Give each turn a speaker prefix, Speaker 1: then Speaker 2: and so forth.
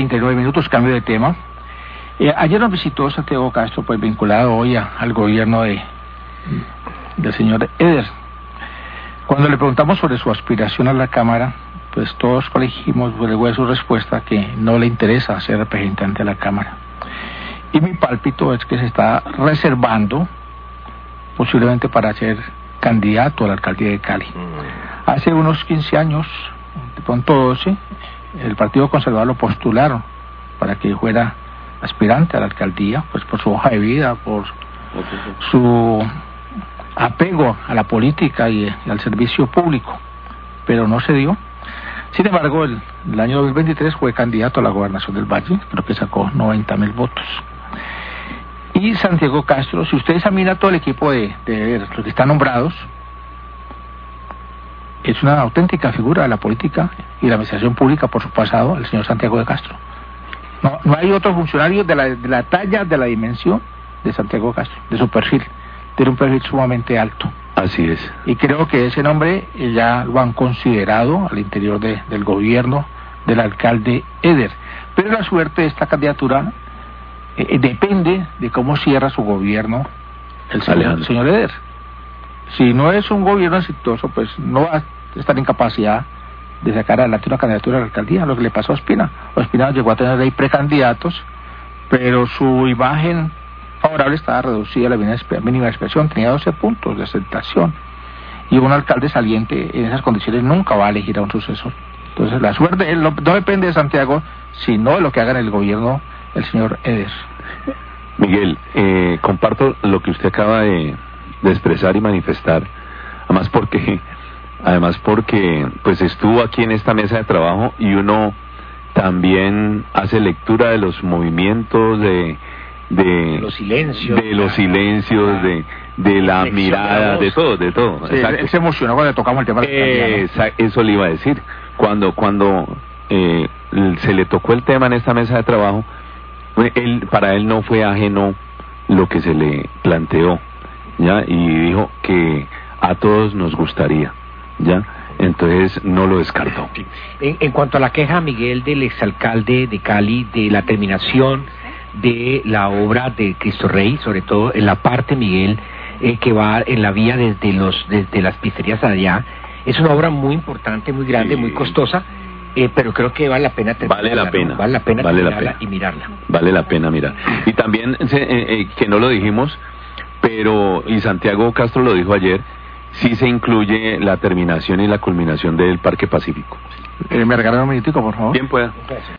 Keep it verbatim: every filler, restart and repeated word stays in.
Speaker 1: treinta y nueve minutos, cambio de tema. Eh, ayer nos visitó Santiago Castro, pues vinculado hoy a, al gobierno de del señor Eder. Cuando le preguntamos sobre su aspiración a la Cámara, pues todos colegimos luego de su respuesta que no le interesa ser representante de la Cámara. Y mi pálpito es que se está reservando posiblemente para ser candidato a la alcaldía de Cali. Hace unos quince años, de pronto doce, el Partido Conservador lo postularon para que fuera aspirante a la alcaldía, pues por su hoja de vida, por su apego a la política y, y al servicio público, pero no se dio. Sin embargo, el, el año dos mil veintitrés fue candidato a la gobernación del Valle, creo que sacó noventa mil votos. Y Santiago Castro, si usted examina todo el equipo de, de los que están nombrados, es una auténtica figura de la política y la administración pública por su pasado, el señor Santiago de Castro. No, no hay otro funcionario de la, de la talla, de la dimensión de Santiago Castro, de su perfil. Tiene un perfil sumamente alto.
Speaker 2: Así es.
Speaker 1: Y creo que ese nombre ya lo han considerado al interior de, del gobierno del alcalde Eder. Pero la suerte de esta candidatura eh, depende de cómo cierra su gobierno el señor, el señor Eder. Si no es un gobierno exitoso, pues no va a estar en capacidad de sacar adelante una candidatura a la alcaldía, lo que le pasó a Ospina. Ospina llegó a tener ahí precandidatos, pero su imagen favorable estaba reducida a la mínima expresión, tenía doce puntos de aceptación, y un alcalde saliente en esas condiciones nunca va a elegir a un sucesor. Entonces la suerte no depende de Santiago, sino de lo que haga en el gobierno el señor Eder.
Speaker 2: Miguel, eh, comparto lo que usted acaba de, de expresar y manifestar, además porque además porque pues estuvo aquí en esta mesa de trabajo y uno también hace lectura de los movimientos, de de
Speaker 3: los silencios,
Speaker 2: de los silencios, de, de la mirada, de todo, de todo.
Speaker 1: Sí, él se emocionó cuando tocamos el tema de
Speaker 2: eh, la eso le iba a decir. Cuando cuando eh, se le tocó el tema en esta mesa de trabajo, él, para él no fue ajeno lo que se le planteó, ya, y dijo que a todos nos gustaría, ya. Entonces no lo descartó.
Speaker 3: En, en cuanto a la queja, Miguel, del exalcalde de Cali, de la terminación de la obra de Cristo Rey, sobre todo en la parte, Miguel, eh, que va en la vía desde los desde las pizzerías allá, es una obra muy importante, muy grande, sí, muy costosa, eh, pero creo que vale la pena
Speaker 2: vale la pena,
Speaker 3: ¿no? vale la pena
Speaker 2: vale
Speaker 3: terminarla
Speaker 2: la pena.
Speaker 3: y mirarla.
Speaker 2: Vale la pena mirar. Y también eh, eh, que no lo dijimos, pero y Santiago Castro lo dijo ayer, sí se incluye la terminación y la culminación del Parque Pacífico.
Speaker 1: Eh, ¿Me regalan un minutico, por favor?
Speaker 2: Bien pueda.